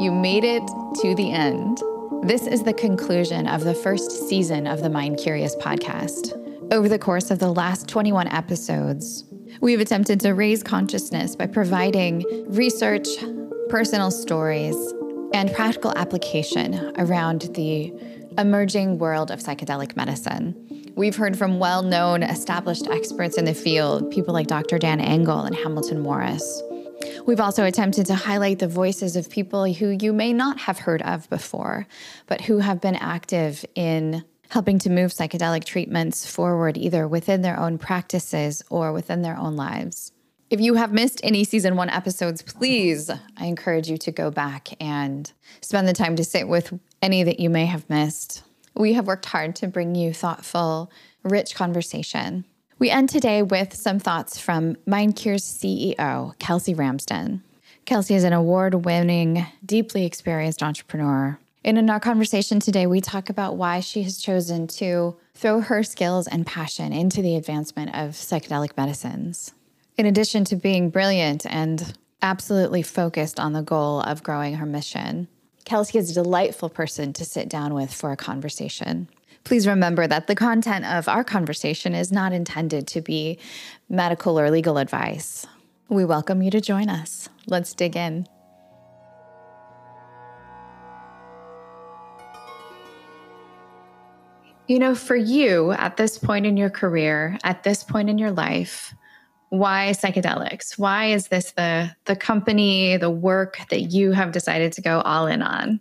You made it to the end. This is the conclusion of the first season of the Mind Curious podcast. Over the course of the last 21 episodes, we've attempted to raise consciousness by providing research, personal stories, and practical application around the emerging world of psychedelic medicine. We've heard from well-known, established experts in the field, people like Dr. Dan Engle and Hamilton Morris. We've also attempted to highlight the voices of people who you may not have heard of before, but who have been active in helping to move psychedelic treatments forward, either within their own practices or within their own lives. If you have missed any season 1 episodes, please, I encourage you to go back and spend the time to sit with any that you may have missed. We have worked hard to bring you thoughtful, rich conversation. We end today with some thoughts from MindCure's CEO, Kelsey Ramsden. Kelsey is an award-winning, deeply experienced entrepreneur. And in our conversation today, we talk about why she has chosen to throw her skills and passion into the advancement of psychedelic medicines. In addition to being brilliant and absolutely focused on the goal of growing her mission, Kelsey is a delightful person to sit down with for a conversation. Please remember that the content of our conversation is not intended to be medical or legal advice. We welcome you to join us. Let's dig in. You know, for you, at this point in your career, at this point in your life, why psychedelics? Why is this the company, the work that you have decided to go all in on?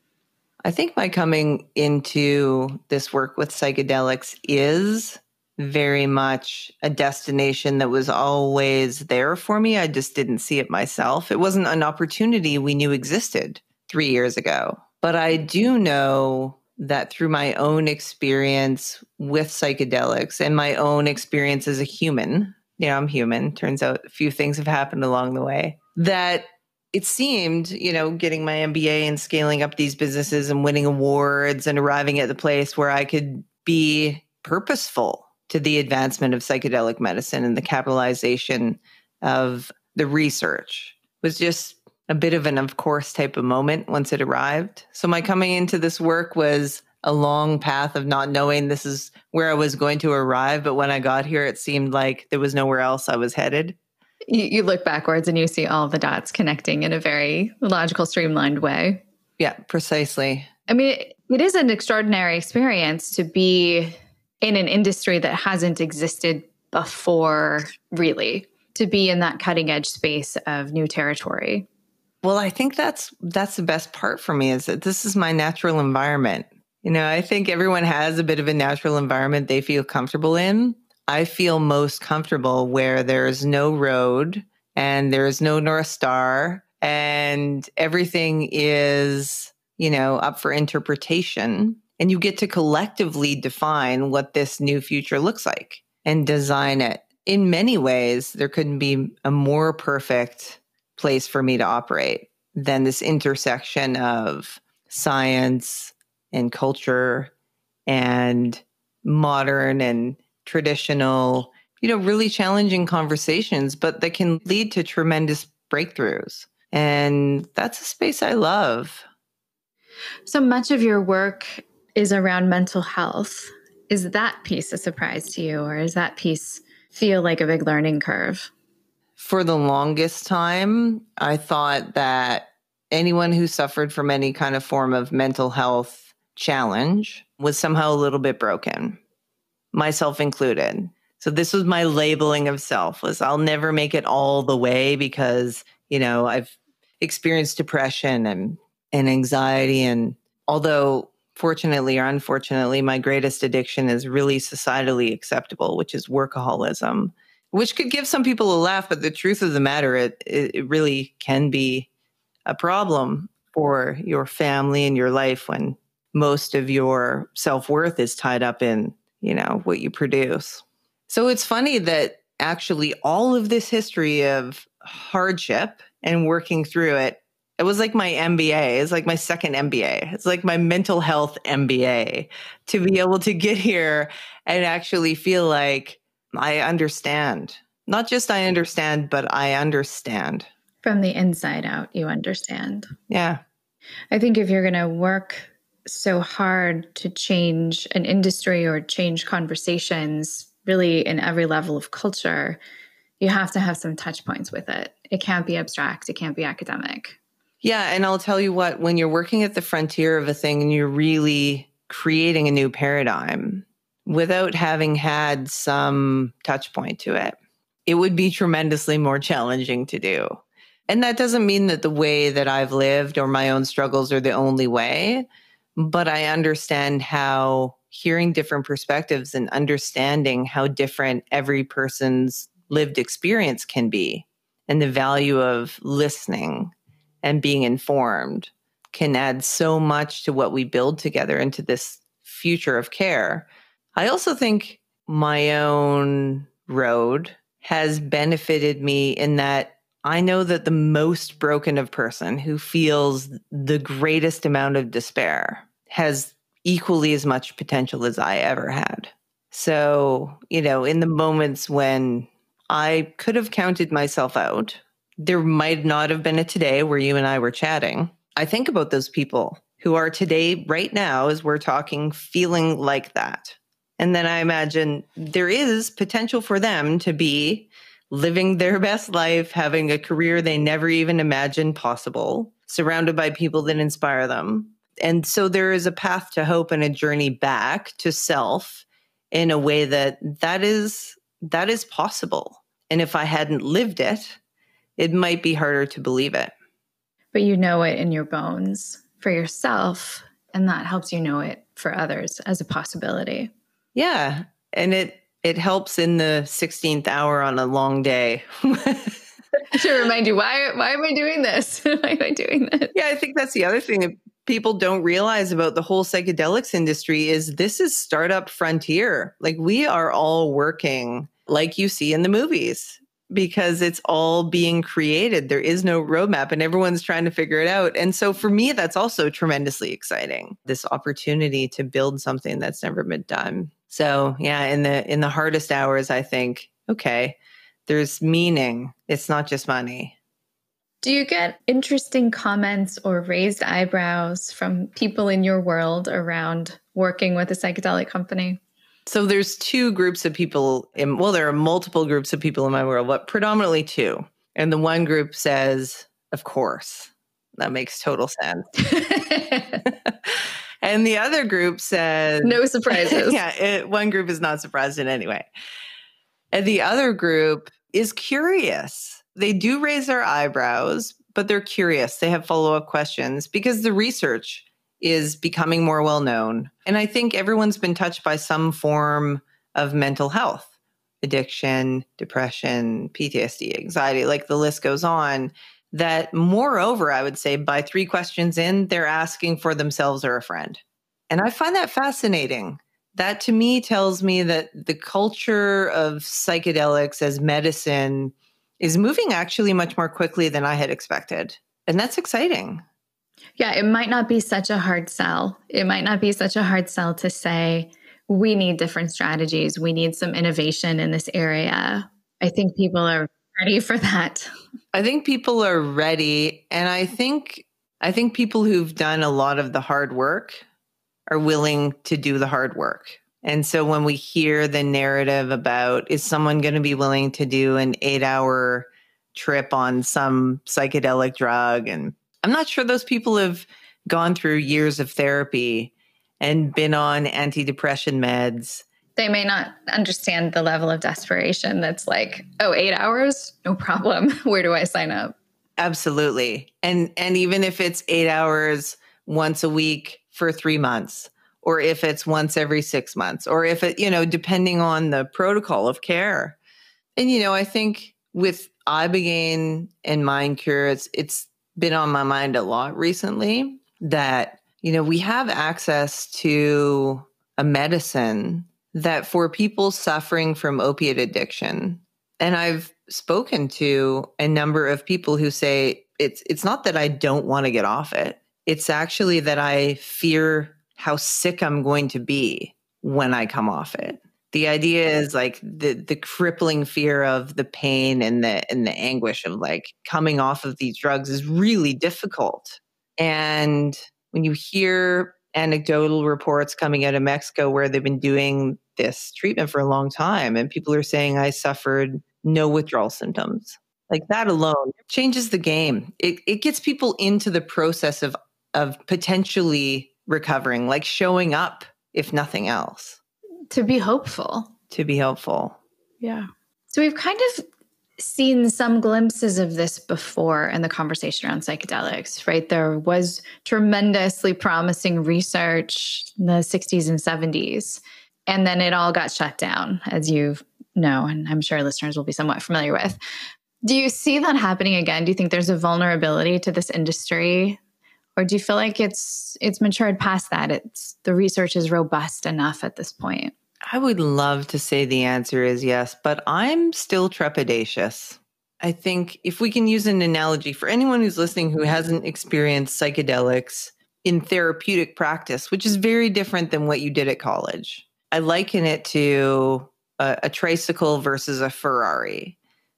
I think my coming into this work with psychedelics is very much a destination that was always there for me. I just didn't see it myself. It wasn't an opportunity we knew existed 3 years ago. But I do know that through my own experience with psychedelics and my own experience as a human, I'm human. Turns out a few things have happened along the way, that it seemed, getting my MBA and scaling up these businesses and winning awards and arriving at the place where I could be purposeful to the advancement of psychedelic medicine and the capitalization of the research was just a bit of an of course type of moment once it arrived. So my coming into this work was a long path of not knowing this is where I was going to arrive. But when I got here, it seemed like there was nowhere else I was headed. You look backwards and you see all the dots connecting in a very logical, streamlined way. Yeah, precisely. I mean, it is an extraordinary experience to be in an industry that hasn't existed before, really, to be in that cutting edge space of new territory. Well, I think that's the best part for me, is that this is my natural environment. I think everyone has a bit of a natural environment they feel comfortable in. I feel most comfortable where there's no road and there's no North Star and everything is, up for interpretation. And you get to collectively define what this new future looks like and design it. In many ways, there couldn't be a more perfect place for me to operate than this intersection of science and culture and modern and traditional, really challenging conversations, but that can lead to tremendous breakthroughs. And that's a space I love. So much of your work is around mental health. Is that piece a surprise to you, or does that piece feel like a big learning curve? For the longest time, I thought that anyone who suffered from any kind of form of mental health challenge was somehow a little bit broken, myself included. So this was my labeling of self, was I'll never make it all the way because, I've experienced depression and anxiety. And although fortunately or unfortunately, my greatest addiction is really societally acceptable, which is workaholism, which could give some people a laugh. But the truth of the matter, it really can be a problem for your family and your life when most of your self-worth is tied up in, what you produce. So it's funny that actually all of this history of hardship and working through it, it was like my MBA. It's like my second MBA. It's like my mental health MBA, to be able to get here and actually feel like I understand. Not just I understand, but I understand. From the inside out, you understand. Yeah. I think if you're going to work so hard to change an industry or change conversations really in every level of culture, you have to have some touch points with it. It can't be abstract. It can't be academic. Yeah. And I'll tell you what, when you're working at the frontier of a thing and you're really creating a new paradigm without having had some touch point to it, it would be tremendously more challenging to do. And that doesn't mean that the way that I've lived or my own struggles are the only way, but I understand how hearing different perspectives and understanding how different every person's lived experience can be and the value of listening and being informed can add so much to what we build together into this future of care. I also think my own road has benefited me in that I know that the most broken of person who feels the greatest amount of despair has equally as much potential as I ever had. So, in the moments when I could have counted myself out, there might not have been a today where you and I were chatting. I think about those people who are today, right now, as we're talking, feeling like that. And then I imagine there is potential for them to be living their best life, having a career they never even imagined possible, surrounded by people that inspire them. And so there is a path to hope and a journey back to self in a way that is possible. And if I hadn't lived it, it might be harder to believe it. But you know it in your bones for yourself, and that helps you know it for others as a possibility. Yeah. And it helps in the 16th hour on a long day. To remind you, why am I doing this? Why am I doing this? Yeah, I think that's the other thing that people don't realize about the whole psychedelics industry is this is startup frontier. Like we are all working like you see in the movies because it's all being created. There is no roadmap and everyone's trying to figure it out. And so for me, that's also tremendously exciting. This opportunity to build something that's never been done. So yeah, in the hardest hours, I think, okay, there's meaning. It's not just money. Do you get interesting comments or raised eyebrows from people in your world around working with a psychedelic company? So there's two groups of people. There are multiple groups of people in my world, but predominantly two. And the one group says, of course, that makes total sense. And the other group says, no surprises. Yeah, one group is not surprised in any way. And the other group is curious. They do raise their eyebrows, but they're curious. They have follow-up questions because the research is becoming more well-known. And I think everyone's been touched by some form of mental health, addiction, depression, PTSD, anxiety, like the list goes on. That moreover, I would say by 3 questions in, they're asking for themselves or a friend. And I find that fascinating. That to me tells me that the culture of psychedelics as medicine is moving actually much more quickly than I had expected. And that's exciting. Yeah, it might not be such a hard sell. It might not be such a hard sell to say, we need different strategies. We need some innovation in this area. I think people are ready for that. I think people are ready. And I think people who've done a lot of the hard work are willing to do the hard work. And so when we hear the narrative about, is someone going to be willing to do an 8-hour trip on some psychedelic drug? And I'm not sure those people have gone through years of therapy and been on antidepressant meds. They may not understand the level of desperation that's like, 8 hours? No problem. Where do I sign up? Absolutely. And even if it's 8 hours once a week for 3 months, or if it's once every 6 months, or if it, depending on the protocol of care. And, I think with Ibogaine and MindCure, it's been on my mind a lot recently that, we have access to a medicine that for people suffering from opiate addiction, and I've spoken to a number of people who say, it's not that I don't want to get off it. It's actually that I fear how sick I'm going to be when I come off it. The idea is like the crippling fear of the pain and the anguish of like coming off of these drugs is really difficult. And when you hear anecdotal reports coming out of Mexico where they've been doing this treatment for a long time and people are saying, I suffered no withdrawal symptoms. Like that alone changes the game. It gets people into the process of potentially recovering, like showing up, if nothing else. To be hopeful. To be helpful. Yeah. So we've kind of seen some glimpses of this before in the conversation around psychedelics, right? There was tremendously promising research in the 60s and 70s, and then it all got shut down, as you know, and I'm sure listeners will be somewhat familiar with. Do you see that happening again? Do you think there's a vulnerability to this industry? Or do you feel like it's matured past that? The research is robust enough at this point? I would love to say the answer is yes, but I'm still trepidatious. I think if we can use an analogy for anyone who's listening who hasn't experienced psychedelics in therapeutic practice, which is very different than what you did at college. I liken it to a tricycle versus a Ferrari.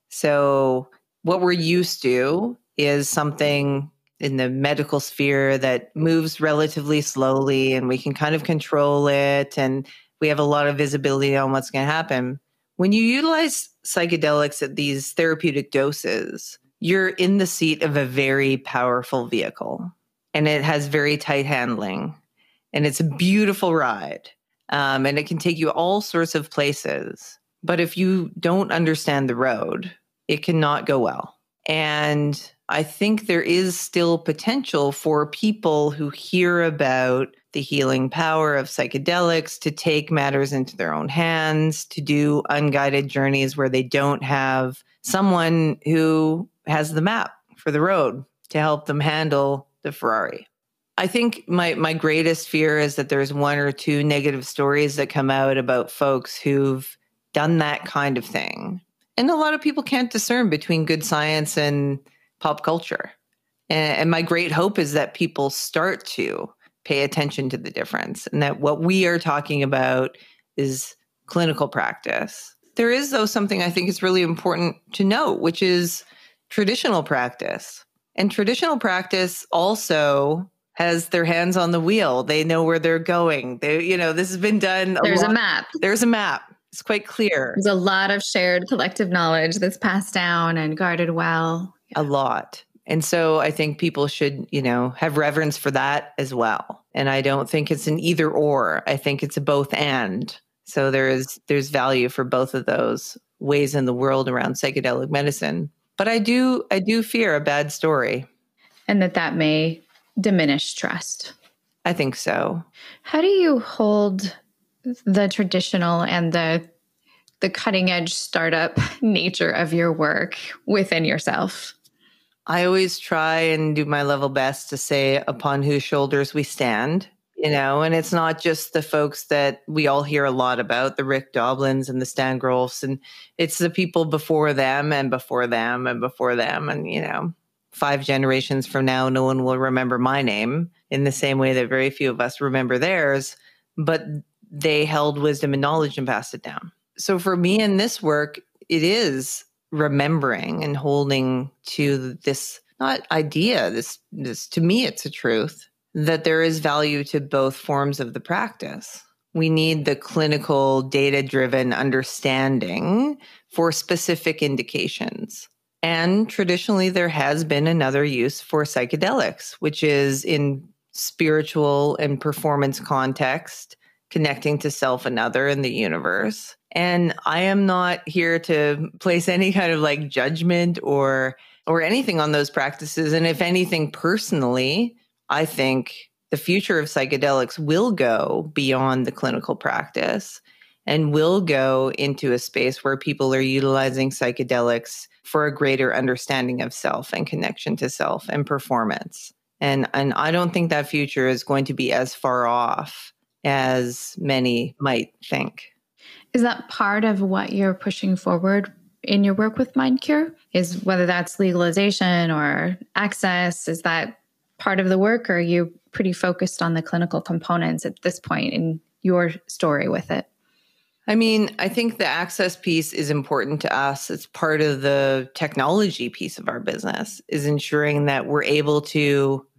So what we're used to is something in the medical sphere that moves relatively slowly and we can kind of control it and we have a lot of visibility on what's going to happen. When you utilize psychedelics at these therapeutic doses, you're in the seat of a very powerful vehicle and it has very tight handling and it's a beautiful ride. And it can take you all sorts of places. But if you don't understand the road, it cannot go well. And I think there is still potential for people who hear about the healing power of psychedelics to take matters into their own hands, to do unguided journeys where they don't have someone who has the map for the road to help them handle the Ferrari. I think my greatest fear is that there's one or two negative stories that come out about folks who've done that kind of thing. And a lot of people can't discern between good science and pop culture. And my great hope is that people start to pay attention to the difference and that what we are talking about is clinical practice. There is, though, something I think is really important to note, which is traditional practice. And traditional practice also has their hands on the wheel. They know where they're going. This has been done. There's a map. There's a map. It's quite clear. There's a lot of shared collective knowledge that's passed down and guarded well. A lot. And so I think people should, have reverence for that as well. And I don't think it's an either or. I think it's a both and. So there's value for both of those ways in the world around psychedelic medicine. But I do fear a bad story. And that may diminish trust. I think so. How do you hold the traditional and the cutting edge startup nature of your work within yourself? I always try and do my level best to say upon whose shoulders we stand, and it's not just the folks that we all hear a lot about, the Rick Doblins and the Stan Grolfs, and it's the people before them and before them and before them. And, 5 generations from now, no one will remember my name in the same way that very few of us remember theirs, but they held wisdom and knowledge and passed it down. So for me in this work, it is remembering and holding to this not idea, this to me, it's a truth that there is value to both forms of the practice. We need the clinical data-driven understanding for specific indications. And traditionally, there has been another use for psychedelics, which is in spiritual and performance context, connecting to self and other in the universe. And I am not here to place any kind of judgment or anything on those practices. And if anything, personally, I think the future of psychedelics will go beyond the clinical practice and will go into a space where people are utilizing psychedelics for a greater understanding of self and connection to self and performance. And I don't think that future is going to be as far off as many might think. Is that part of what you're pushing forward in your work with MindCure? Is whether that's legalization or access, is that part of the work, or are you pretty focused on the clinical components at this point in your story with it? I mean, I think the access piece is important to us. It's part of the technology piece of our business, is ensuring that we're able to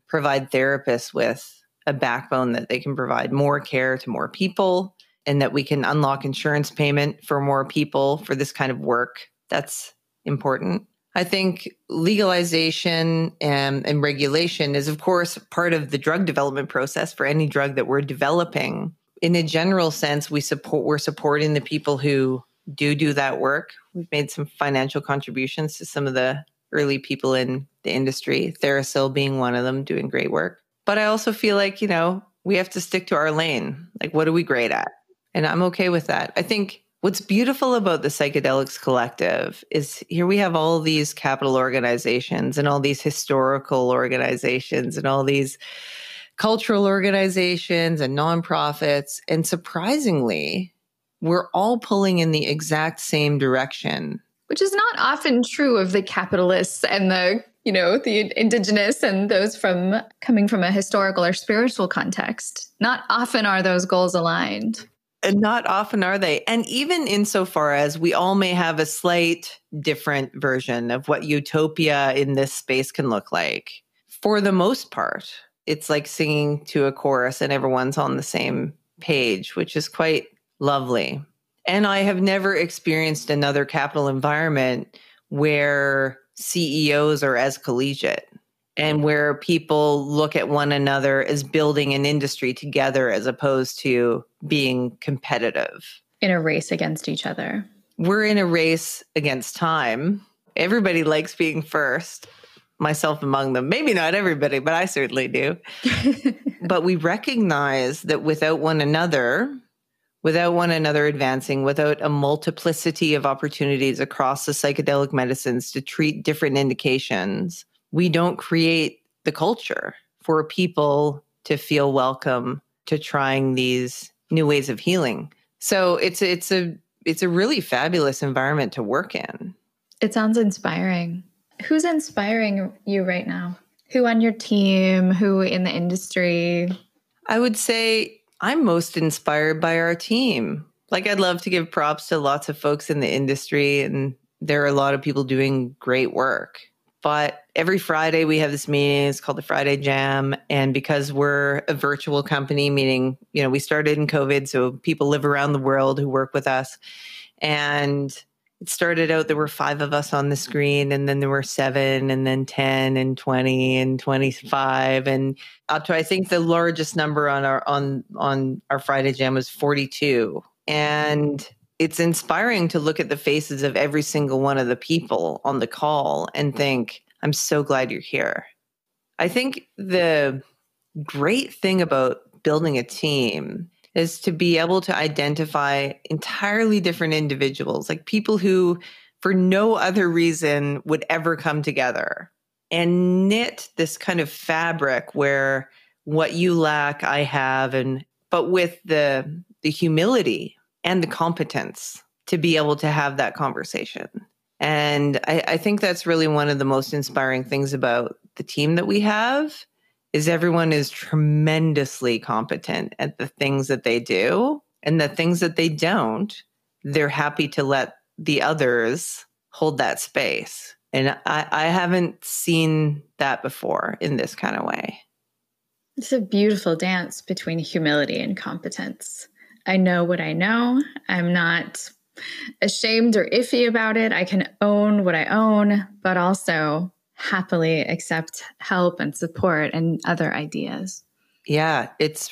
provide therapists with a backbone that they can provide more care to more people, and that we can unlock insurance payment for more people for this kind of work. That's important. I think legalization and regulation is, of course, part of the drug development process for any drug that we're developing. In a general sense, we're supporting the people who do that work. We've made some financial contributions to some of the early people in the industry, TheraSil being one of them, doing great work. But I also feel like, we have to stick to our lane. Like, what are we great at? And I'm okay with that. I think what's beautiful about the Psychedelics Collective is here we have all these capital organizations and all these historical organizations and all these cultural organizations and nonprofits. And surprisingly, we're all pulling in the exact same direction. Which is not often true of the capitalists and the indigenous and those coming from a historical or spiritual context. Not often are those goals aligned. And not often are they. And even insofar as we all may have a slight different version of what utopia in this space can look like, for the most part, it's like singing to a chorus and everyone's on the same page, which is quite lovely. And I have never experienced another capital environment where CEOs are as collegiate and where people look at one another as building an industry together as opposed to being competitive. In a race against each other. We're in a race against time. Everybody likes being first, myself among them. Maybe not everybody, but I certainly do. But we recognize that without one another advancing, without a multiplicity of opportunities across the psychedelic medicines to treat different indications, we don't create the culture for people to feel welcome to trying these new ways of healing. So it's a really fabulous environment to work in. It sounds inspiring. Who's inspiring you right now? Who on your team? Who in the industry? I would say I'm most inspired by our team. Like, I'd love to give props to lots of folks in the industry, and there are a lot of people doing great work. But every Friday we have this meeting. It's called the Friday Jam. And because we're a virtual company, meaning, we started in COVID, so people live around the world who work with us. And it started out, there were 5 of us on the screen, and then there were 7, and then 10, and 20, and 25, and up to, I think the largest number on our Friday Jam was 42. And it's inspiring to look at the faces of every single one of the people on the call and think, I'm so glad you're here. I think the great thing about building a team is to be able to identify entirely different individuals, like people who, for no other reason, would ever come together and knit this kind of fabric where what you lack, I have, but with the humility and the competence to be able to have that conversation. And I think that's really one of the most inspiring things about the team that we have, is everyone is tremendously competent at the things that they do, and the things that they don't, they're happy to let the others hold that space. And I haven't seen that before in this kind of way. It's a beautiful dance between humility and competence. I know what I know. I'm not ashamed or iffy about it. I can own what I own, but also happily accept help and support and other ideas. Yeah, it's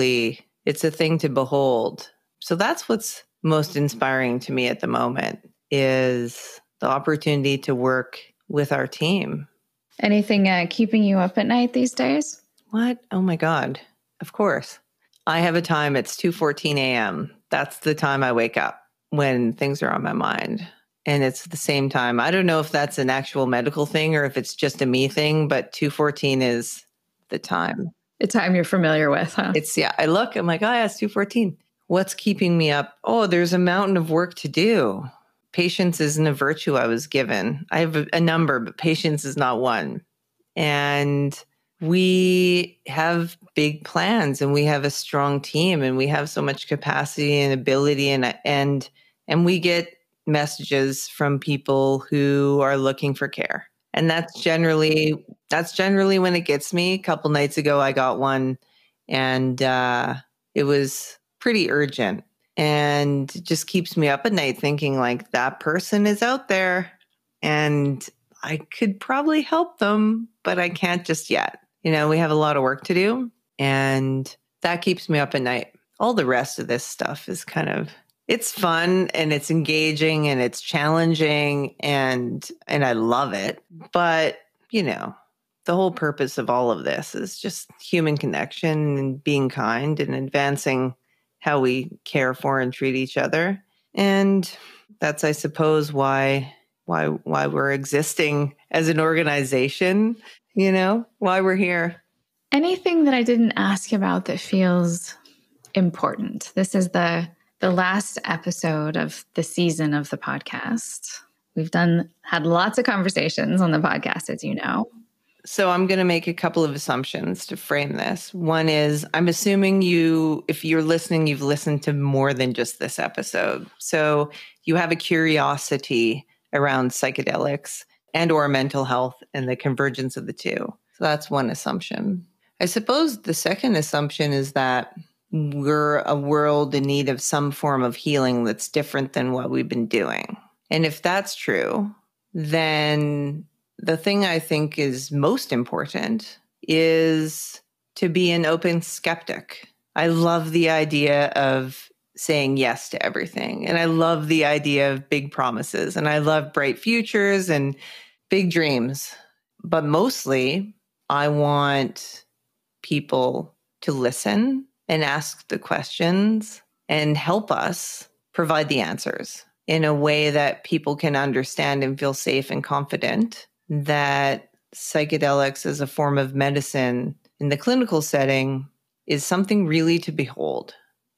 a thing to behold. So that's what's most inspiring to me at the moment, is the opportunity to work with our team. Anything keeping you up at night these days? What? Oh my God. Of course. I have a time, it's 2:14 a.m. That's the time I wake up when things are on my mind. And it's the same time. I don't know if that's an actual medical thing or if it's just a me thing, but 2:14 is the time. The time you're familiar with, huh? I look, I'm like, oh yeah, it's 2:14. What's keeping me up? Oh, there's a mountain of work to do. Patience isn't a virtue I was given. I have a number, but patience is not one. And we have big plans, and we have a strong team, and we have so much capacity and ability, and we get messages from people who are looking for care. And that's generally That's generally when it gets me. A couple nights ago, I got one, and it was pretty urgent, and it just keeps me up at night thinking like that person is out there and I could probably help them, but I can't just yet. We have a lot of work to do, and that keeps me up at night. All the rest of this stuff is it's fun and it's engaging and it's challenging and I love it. But, the whole purpose of all of this is just human connection and being kind and advancing how we care for and treat each other. And that's, I suppose, why we're existing as an organization, why we're here. Anything that I didn't ask about that feels important? This is the last episode of the season of the podcast. We've had lots of conversations on the podcast, as you know. So I'm going to make a couple of assumptions to frame this. One is, I'm assuming if you're listening, you've listened to more than just this episode. So you have a curiosity around psychedelics and or mental health and the convergence of the two. So that's one assumption. I suppose the second assumption is that we're a world in need of some form of healing that's different than what we've been doing. And if that's true, then the thing I think is most important is to be an open skeptic. I love the idea of saying yes to everything. And I love the idea of big promises. And I love bright futures and big dreams. But mostly, I want people to listen and ask the questions and help us provide the answers in a way that people can understand and feel safe and confident that psychedelics as a form of medicine in the clinical setting is something really to behold,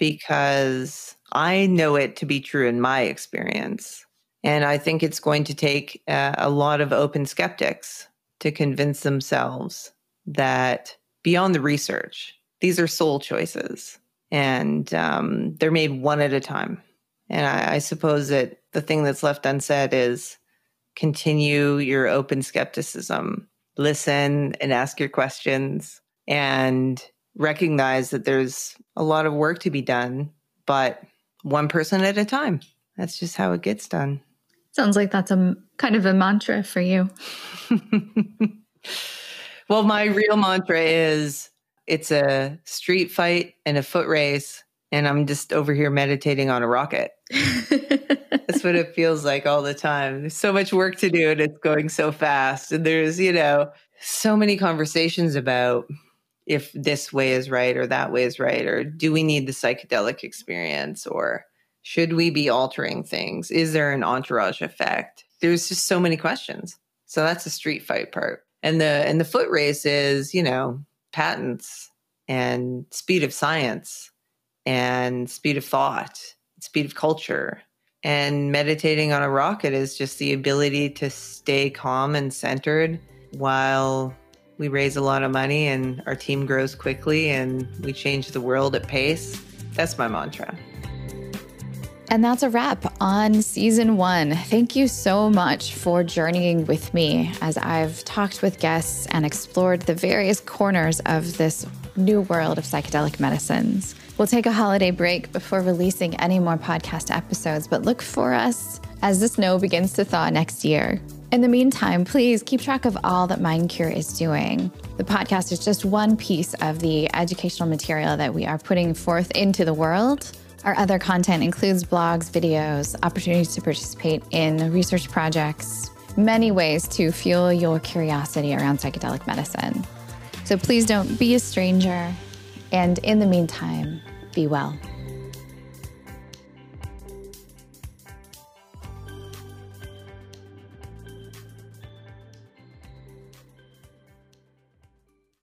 because I know it to be true in my experience. And I think it's going to take a lot of open skeptics to convince themselves that beyond the research, these are soul choices, and they're made one at a time. And I suppose that the thing that's left unsaid is continue your open skepticism, listen and ask your questions, and recognize that there's a lot of work to be done, but one person at a time. That's just how it gets done. Sounds like that's a kind of a mantra for you. Well, my real mantra is it's a street fight and a foot race, and I'm just over here meditating on a rocket. That's what it feels like all the time. There's so much work to do and it's going so fast. And there's, so many conversations about if this way is right or that way is right, or do we need the psychedelic experience, or should we be altering things? Is there an entourage effect? There's just so many questions. So that's the street fight part. And the foot race is, patents and speed of science and speed of thought, speed of culture. And meditating on a rocket is just the ability to stay calm and centered while we raise a lot of money and our team grows quickly and we change the world at pace. That's my mantra. And that's a wrap on season 1. Thank you so much for journeying with me as I've talked with guests and explored the various corners of this new world of psychedelic medicines. We'll take a holiday break before releasing any more podcast episodes, but look for us as the snow begins to thaw next year. In the meantime, please keep track of all that MindCure is doing. The podcast is just one piece of the educational material that we are putting forth into the world. Our other content includes blogs, videos, opportunities to participate in research projects, many ways to fuel your curiosity around psychedelic medicine. So please don't be a stranger. And in the meantime, be well.